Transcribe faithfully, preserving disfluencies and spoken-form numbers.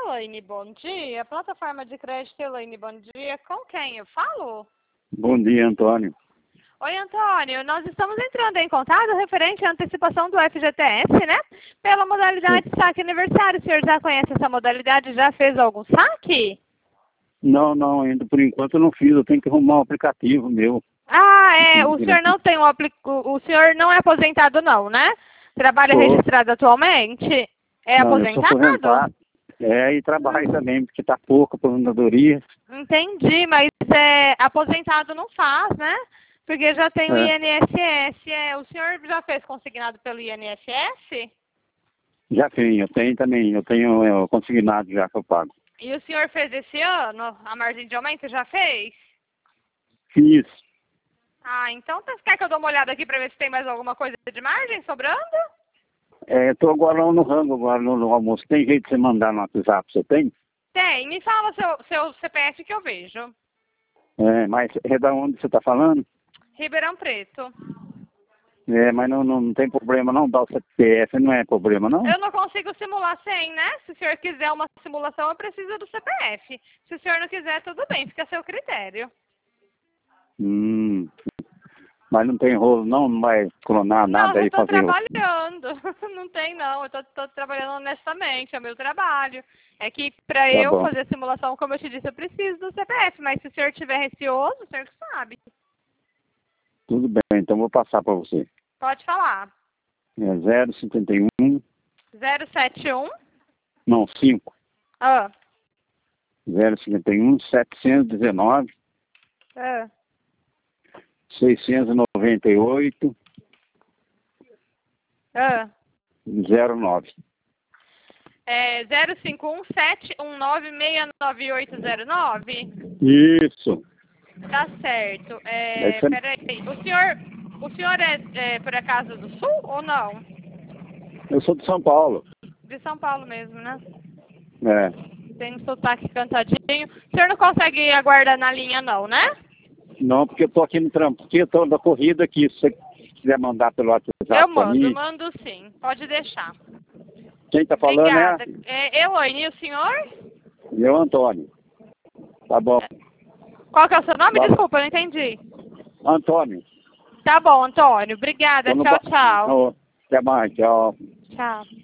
Elaine, bom dia. Plataforma de crédito Elaine, bom dia. Com quem eu falo? Bom dia, Antônio. Oi, Antônio. Nós estamos entrando em contato referente à antecipação do F G T S, né? Pela modalidade Sim. saque aniversário. O senhor já conhece essa modalidade? Já fez algum saque? Não, não, ainda por enquanto eu não fiz. Eu tenho que arrumar um aplicativo meu. Ah, é. O senhor não tem um aplic... O senhor não é aposentado, não, né? Trabalha Sou. registrado atualmente? É Não, eu sou aposentado? aposentado. É, e trabalho também, porque tá pouco aposentadoria. Entendi, mas é, aposentado não faz, né? Porque já tem o É. I N S S. É, o senhor já fez consignado pelo I N S S? Já tenho, eu tenho também. Eu tenho é, consignado já que eu pago. E o senhor fez esse ano? A margem de aumento já fez? Fiz. Ah, então você quer que eu dê uma olhada aqui para ver se tem mais alguma coisa de margem sobrando? É, tô agora lá no rango, agora no, no almoço. Tem jeito de você mandar no WhatsApp, você tem? Tem. Me fala seu, seu C P F que eu vejo. É, mas é da onde você tá falando? Ribeirão Preto. É, mas não, não, não tem problema não, dar o C P F não é problema não? Eu não consigo simular sem, né? Se o senhor quiser uma simulação, eu preciso do C P F. Se o senhor não quiser, tudo bem, fica a seu critério. Hum, mas não tem rolo não, não vai clonar Não, nada eu aí estou fazer... trabalhando. Não tem não, eu estou trabalhando honestamente, é o meu trabalho. É que para Tá eu bom, fazer simulação, como eu te disse, eu preciso do C P F, mas se o senhor estiver receoso, o senhor que sabe. tudo bem, então vou passar para você. Pode falar. É zero cinquenta e um, zero sete um. não, cinco. Ah. zero cinquenta e um, setecentos e dezenove, Ah. seiscentos e noventa e oito, Ah. zero nove. É zero cinco um sete um nove seis nove oito zero nove? Isso. Tá certo. É É, isso aí. peraí. O senhor, o senhor é, é por acaso do Sul ou não? Eu sou de São Paulo. De São Paulo mesmo, né? É. Tem um sotaque cantadinho. O senhor não consegue aguardar na linha não, né? Não, porque eu tô aqui no trampo, porque eu tô da corrida aqui, se você quiser mandar pelo WhatsApp Eu para mando, mim. mando sim. Pode deixar. Quem tá falando Obrigada. é? É, Elaine, e o senhor? Eu, Antônio. Tá bom. Qual que é o seu nome? Tá. Desculpa, eu não entendi. Antônio. Tá bom, Antônio. Obrigada. Tô no Tchau, ba- tchau. Ô, até mais, tchau. Tchau.